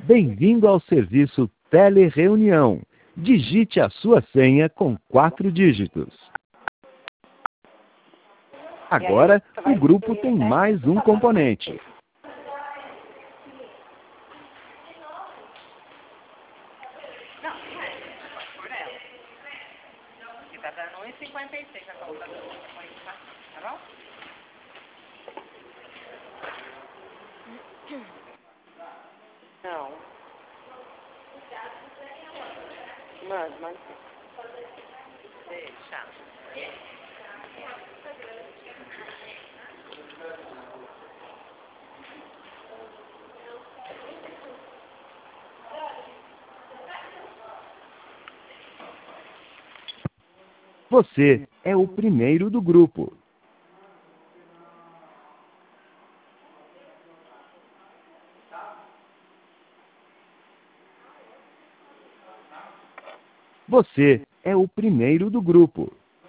Bem-vindo ao serviço Telereunião. Digite a sua senha com 4 dígitos. Agora, o grupo tem mais um componente. Tá dando 1,56 a calculadora. Tá bom? Não. Manda. Deixa. Você é o primeiro do grupo. Você é o primeiro do grupo.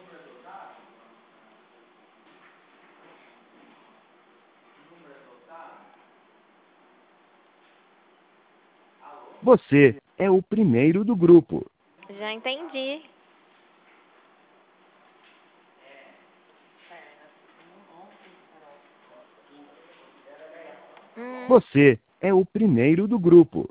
Você é o primeiro do grupo. Já entendi. Você é o primeiro do grupo.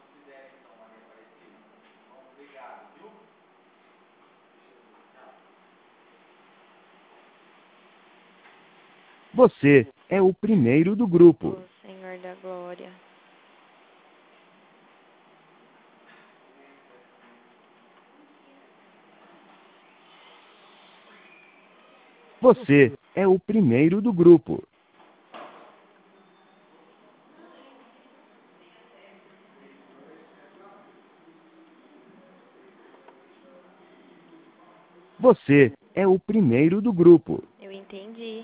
Você é o primeiro do grupo. Ô, Senhor da Glória. Você é o primeiro do grupo. Você é o primeiro do grupo. Eu entendi.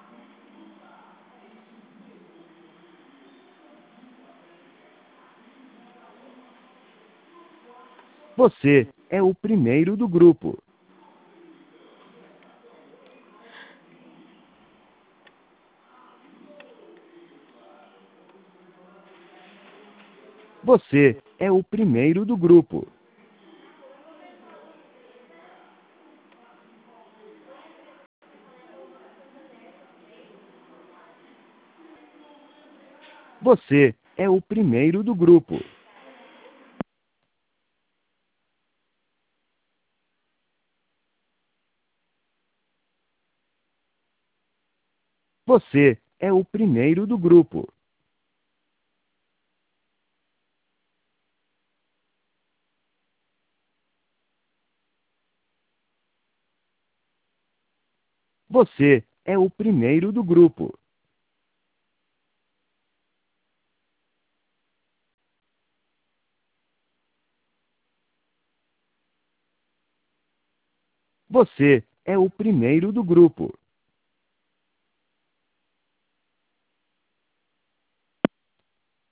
Você é o primeiro do grupo. Você é o primeiro do grupo. Você é o primeiro do grupo. Você é o primeiro do grupo. Você é o primeiro do grupo. Você é o primeiro do grupo.